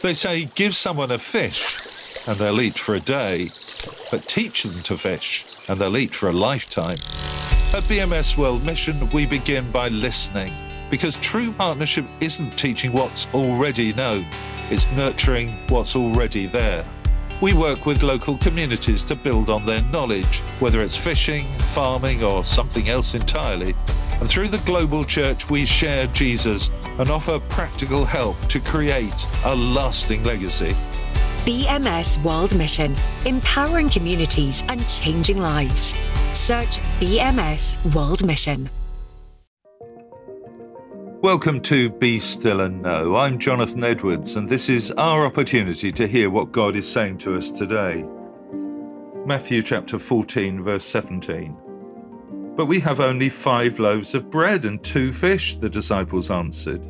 They say give someone a fish and they'll eat for a day, but teach them to fish and they'll eat for a lifetime. At BMS World Mission, we begin by listening, because true partnership isn't teaching what's already known, it's nurturing what's already there. We work with local communities to build on their knowledge, whether it's fishing, farming, or something else entirely. And through the global church, we share Jesus and offer practical help to create a lasting legacy. BMS World Mission, empowering communities and changing lives. Search BMS World Mission. Welcome to Be Still and Know. I'm Jonathan Edwards, and this is our opportunity to hear what God is saying to us today. Matthew chapter 14, verse 17. But we have only 5 loaves of bread and 2 fish, the disciples answered.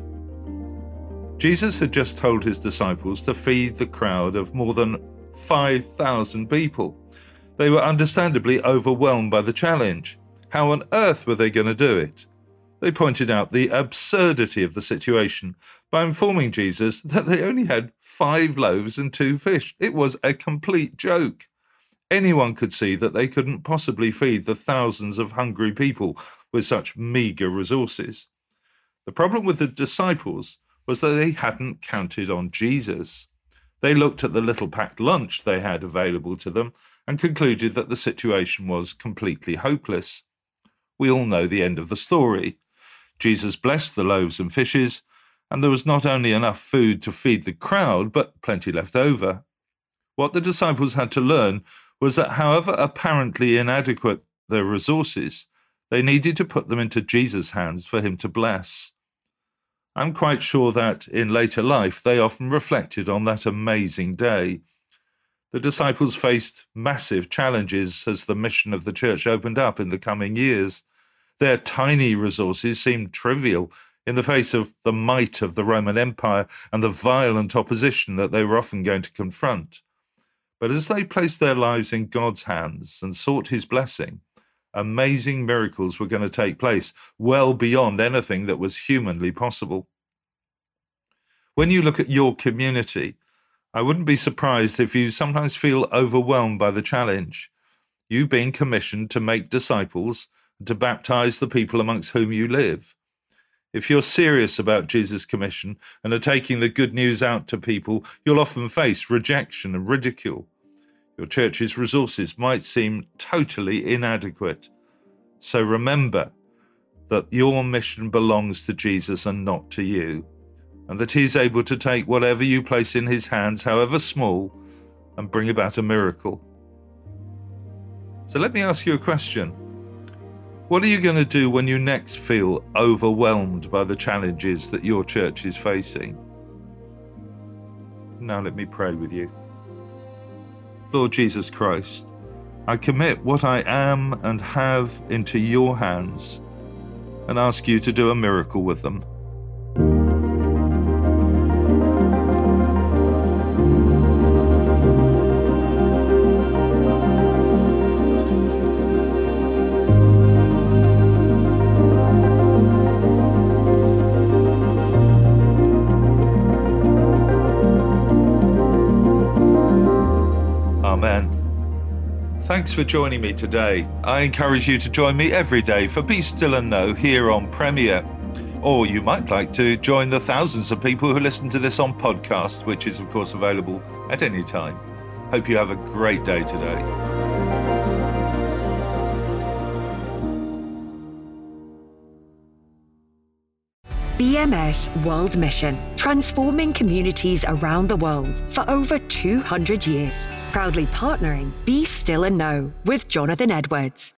Jesus had just told his disciples to feed the crowd of more than 5,000 people. They were understandably overwhelmed by the challenge. How on earth were they going to do it? They pointed out the absurdity of the situation by informing Jesus that they only had 5 loaves and 2 fish. It was a complete joke. Anyone could see that they couldn't possibly feed the thousands of hungry people with such meagre resources. The problem with the disciples was that they hadn't counted on Jesus. They looked at the little packed lunch they had available to them and concluded that the situation was completely hopeless. We all know the end of the story. Jesus blessed the loaves and fishes, and there was not only enough food to feed the crowd, but plenty left over. What the disciples had to learn was that however apparently inadequate their resources, they needed to put them into Jesus' hands for him to bless. I'm quite sure that in later life they often reflected on that amazing day. The disciples faced massive challenges as the mission of the church opened up in the coming years. Their tiny resources seemed trivial in the face of the might of the Roman Empire and the violent opposition that they were often going to confront. But as they placed their lives in God's hands and sought his blessing, amazing miracles were going to take place, well beyond anything that was humanly possible. When you look at your community, I wouldn't be surprised if you sometimes feel overwhelmed by the challenge. You've been commissioned to make disciples and to baptize the people amongst whom you live. If you're serious about Jesus' commission and are taking the good news out to people, you'll often face rejection and ridicule. Your church's resources might seem totally inadequate. So remember that your mission belongs to Jesus and not to you, and that he's able to take whatever you place in his hands, however small, and bring about a miracle. So let me ask you a question. What are you going to do when you next feel overwhelmed by the challenges that your church is facing? Now let me pray with you. Lord Jesus Christ, I commit what I am and have into your hands and ask you to do a miracle with them. Amen. Thanks for joining me today. I encourage you to join me every day for Be Still and Know here on Premier. Or you might like to join the thousands of people who listen to this on podcast, which is of course available at any time. Hope you have a great day today. BMS World Mission, transforming communities around the world for over 200 years. Proudly partnering Be Still and Know with Jonathan Edwards.